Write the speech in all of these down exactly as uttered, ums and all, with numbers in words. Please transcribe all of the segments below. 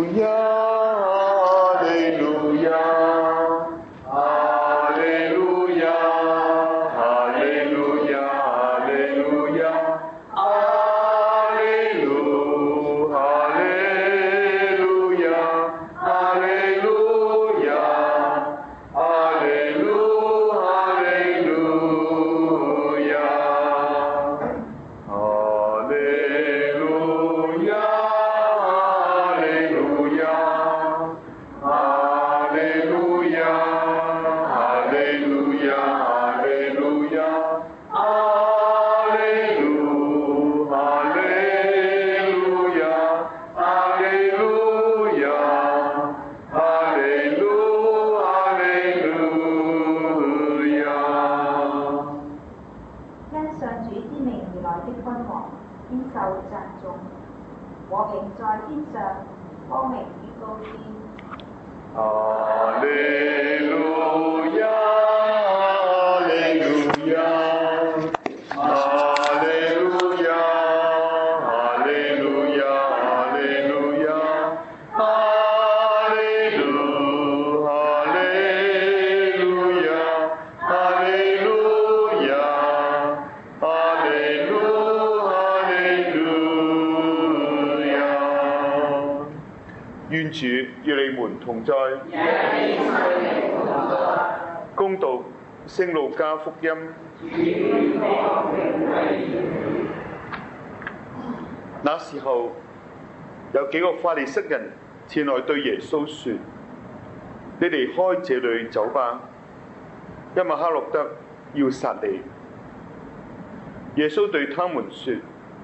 願主與你們同在。恭讀聖路加福音。那時候，有幾個法利塞人前來對耶穌說：你離開這裏走吧，因為黑落德要殺你。耶穌對他們說：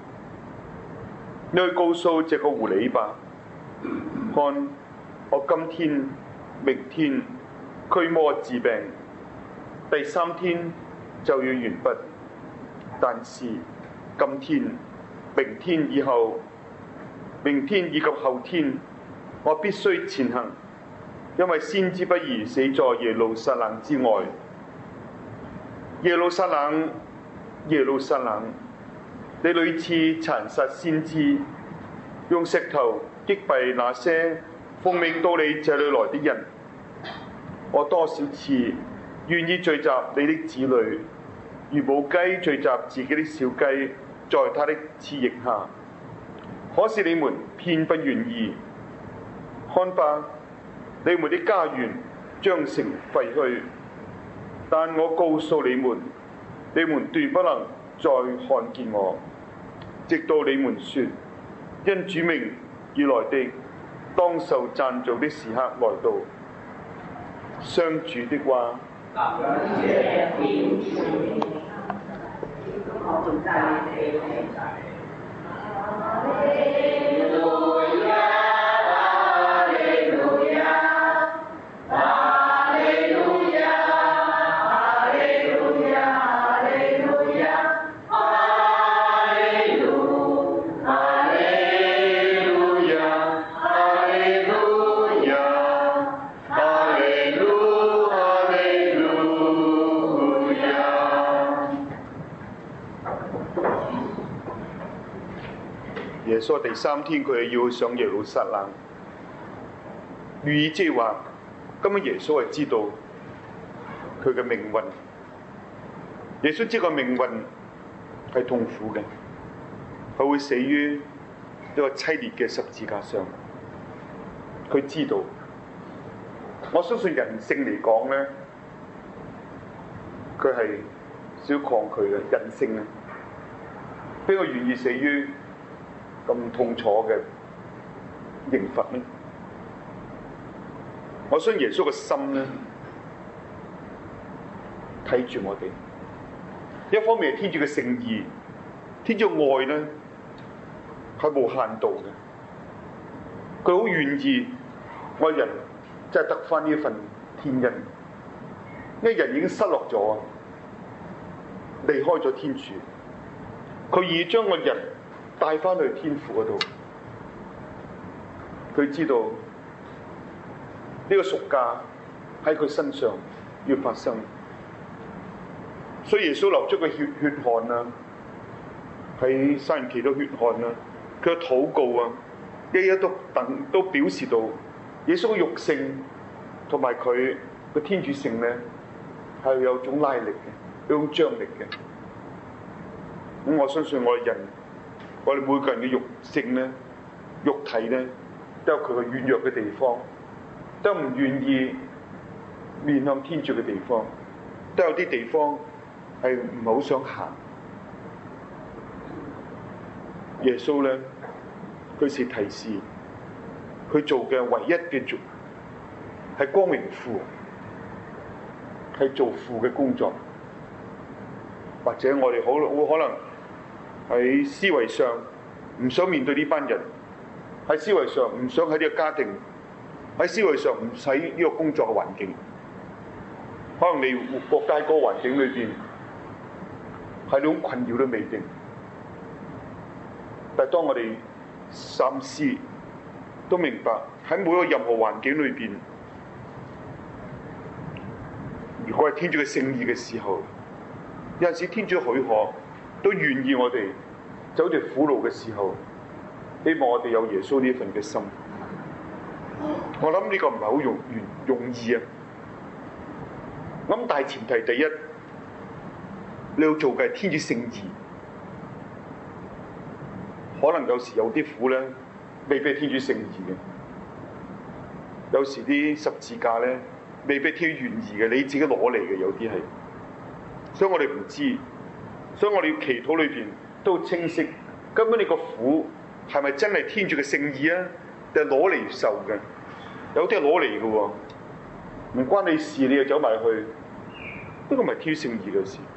你去告訴這個狐狸吧，看，我今天、明天驅魔治病，第三天就要完畢。但是今天、明天以後、明天以及後天，我必須前行，因為先知不宜死在耶路撒冷之外。耶路撒冷，耶路撒冷，你屢次殘殺先知，用石頭擊斃那些奉命到你這裏來的人。我多少次願意聚集你的子女，如母雞聚集自己的小雞，在它的翅翼下，可是你們偏不願意。看吧，你們的家園將成廢墟。但我告訴你們，你們斷不能再看見我，直到你們說因主名而來的，當受讚頌的時刻來到。上主的話。耶穌第三天佢要上耶路撒冷，寓意即係話，今日耶穌係知道佢嘅命運。耶穌知個命運係痛苦嘅，佢會死於一個凄烈嘅十字架上。佢知道，我相信人性嚟講咧，佢係少抗拒嘅人性咧，邊個願意死於咁痛楚嘅刑罰呢？我相信耶穌嘅心咧睇住我哋，一方面係天主嘅聖義，天主嘅愛咧係無限度嘅，佢好願意愛人真係得返呢一份天恩，因為人已經失落咗，離開咗天主，佢願意將個人帶返去天父嗰度。佢知道呢個贖價喺佢身上要發生，所以耶穌流出嘅血血汗啊，喺山人祈禱血汗啊，佢嘅禱告啊，一一一都等都表示到耶穌嘅肉性同埋佢嘅天主性咧係有種拉力嘅，有種張力嘅。咁我相信我哋人，我哋每個人嘅肉性咧、肉體咧，都有佢嘅軟弱嘅地方，都唔願意面向天主嘅地方，都有啲地方係唔係好想行。耶穌咧，佢是提示佢做嘅唯一嘅做係光榮父，係做父嘅工作，或者我哋好好可能喺思維上唔想面對呢班人，喺思維上唔想喺呢個家庭，喺思維上唔使呢個工作嘅環境，可能你國家嗰個環境裏邊係呢種困擾都未定。但係當我哋三思，都明白喺每一個任何環境裏邊，如果係天主嘅聖意嘅時候，有陣時天主許可都願意我哋走條苦路嘅時候，希望我哋有耶穌呢份嘅心。我諗呢個唔係好容容易啊！咁但係前提第一，你要做嘅係天主聖意。可能有時有啲苦咧，未必係天主聖意嘅；有時啲十字架咧，未必天主願意嘅，你自己攞嚟嘅有啲係。所以我哋唔知，所以我哋要祈禱裏邊都清晰，根本你個苦係咪真係天主嘅聖意啊？定係攞嚟受嘅？有啲係攞嚟嘅喎，唔關你事，你又走埋去，呢個唔係天主聖意嘅事。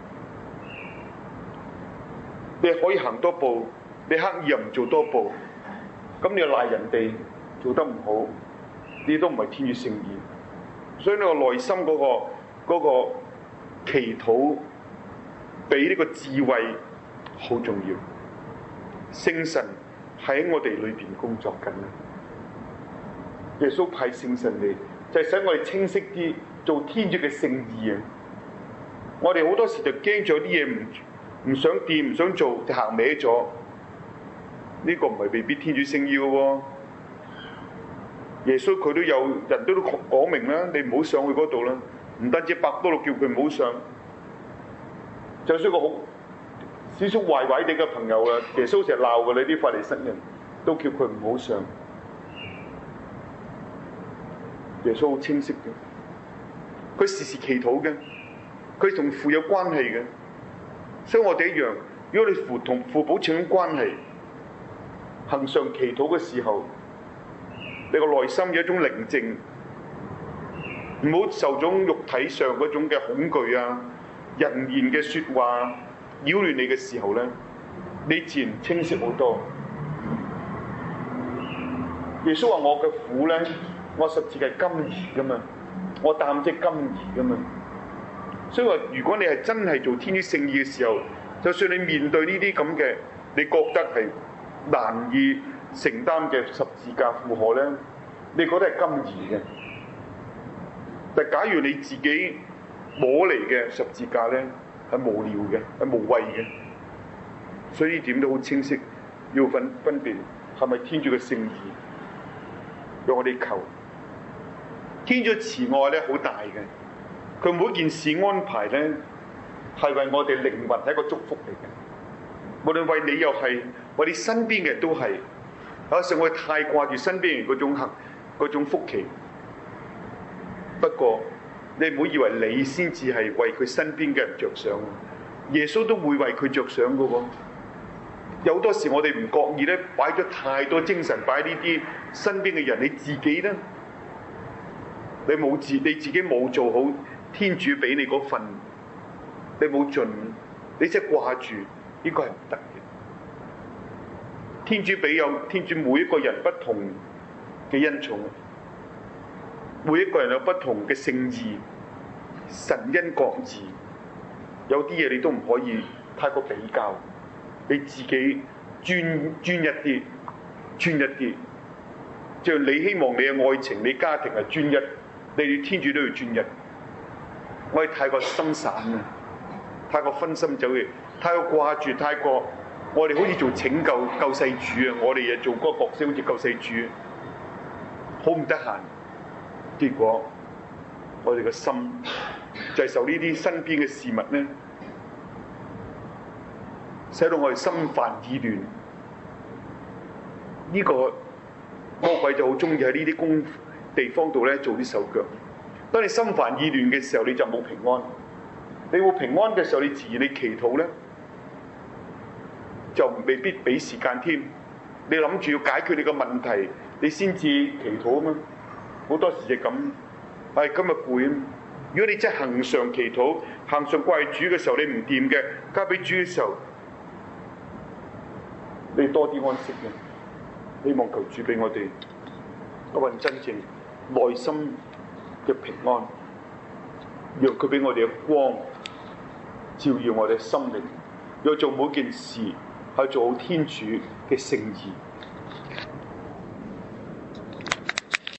你可以行多步。你刻意又唔做多步，咁你又賴人哋做得唔好，呢都唔係天主聖意。所以呢個內心嗰個嗰個祈禱，比呢個智慧好重要。聖神喺我哋裏邊工作緊啦。耶穌派聖神嚟，就係使我哋清晰啲做天主嘅聖意啊！我哋好多時就驚咗啲嘢唔唔想掂，唔想做，就行歪咗。呢個唔係未必天主聖意嘅喎，耶穌佢都有人都都講明啦，你唔好上去嗰度啦。唔單止伯多祿叫佢唔好上，就算個好少少壞壞地嘅朋友啊，耶穌成日鬧嘅你啲法利塞人，都叫佢唔好上。耶穌好清晰嘅，佢時時祈禱嘅，佢同父有關係嘅，所以我哋一樣，如果你父同父保持緊關係。恆常祈禱嘅時候，你個內心有一種寧靜，唔好受種肉體上嗰種嘅恐懼啊、人言嘅説話擾亂你嘅時候咧，你自然清晰好多。耶穌話：我嘅苦咧，我十字係甘飴噶嘛，我擔即甘飴噶嘛。所以話，如果你係真係做天主聖意嘅時候，就算你面對呢啲咁嘅，你覺得係難以承擔嘅十字架負荷咧，你覺得係甘飴嘅。但假如你自己摸嚟嘅十字架咧，係無聊嘅，係無謂嘅。所以呢點都好清晰，要分分別係咪天主嘅聖意，讓我哋求。天主慈愛咧好大嘅，佢每件事安排咧係為我哋靈魂係一個祝福嚟嘅。無論為你又係，為你身邊嘅人都係。有時我哋太掛住身邊人嗰種幸嗰種福氣。不過你唔好以為你先至係為佢身邊嘅人着想，耶穌都會為佢着想嘅喎。有好多時我哋唔覺意咧，擺咗太多精神擺喺呢啲身邊嘅人，你自己咧，你冇自你自己冇做好天主俾你嗰份，你冇盡，你即係掛住。呢個係唔得嘅。天主俾有天主每一個人不同嘅恩寵，每一個人有不同嘅聖意，神恩各異。有啲嘢你都唔可以太過比較，你自己專專一啲，專一啲。就你希望你嘅愛情、你家庭係專一，你哋天主都要專一。我哋太過心散啊，太過分心走嘅。太過掛住，太過我哋好似做拯救救世主啊！我哋又做嗰個角色，好似救世主，好唔得閒。結果我哋嘅心就係受呢啲身邊嘅事物咧，使到我哋心煩意亂。呢個魔鬼就好中意喺呢啲工地方度咧做啲手腳。當你心煩意亂嘅時候，你就冇平安。你冇平安嘅時候，你自然你祈禱咧，就未必俾時間添。你諗住要解決你個問題，你先至祈禱啊嘛。好多時就咁，唉、哎，今日攰啊。如果你真係恆常祈禱、恆常掛住主嘅時候，你唔掂嘅，交俾主嘅時候，你多啲安息嘅。希望求主俾我哋一份真正內心嘅平安，讓佢俾我哋嘅光照耀我哋嘅心靈，要做每件事係做好天主嘅聖意。